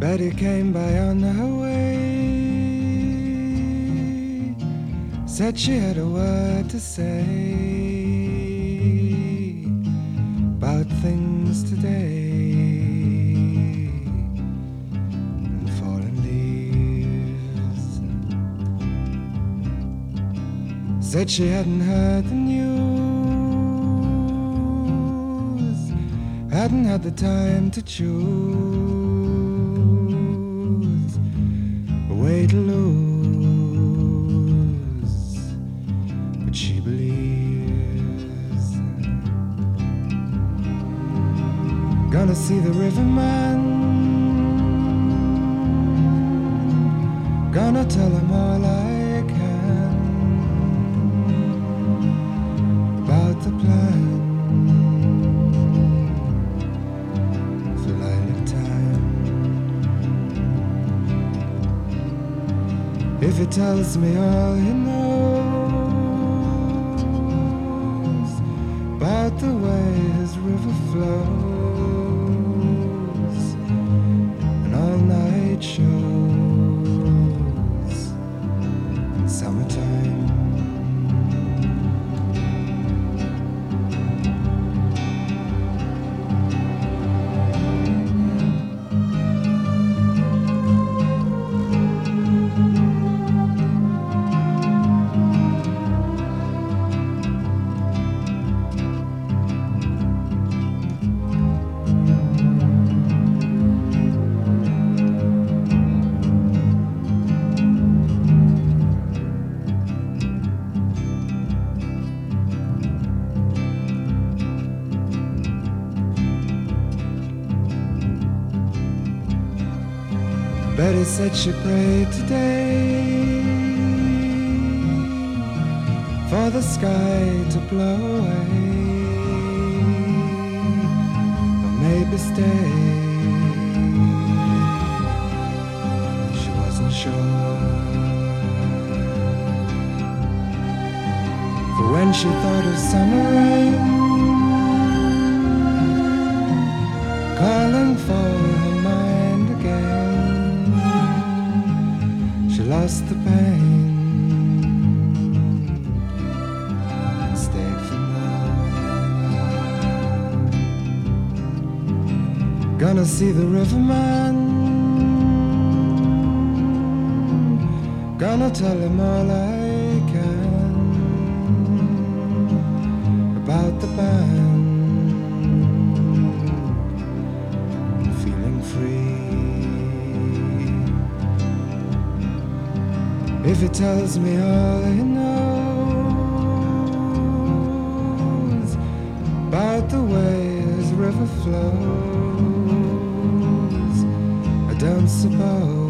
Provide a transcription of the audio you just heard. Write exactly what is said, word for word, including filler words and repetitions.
Betty came by on her way, said she had a word to say about things today and fallen leaves. Said she hadn't heard the news, hadn't had the time to choose a way to lose, but she believes. Gonna see the riverman, gonna tell him all I can about the plan for lilac time. If he tells me all he knows about the way his river flows and all night shows in summertime. Betty said she prayed today for the sky to blow away, or maybe stay. She wasn't sure, for when she thought of summer rain calling for her mind again, she lost the pain and stayed for more. Gonna see the riverman, gonna tell him all I can about the band, feeling free. If he tells me all he knows about the way his river flows, I don't suppose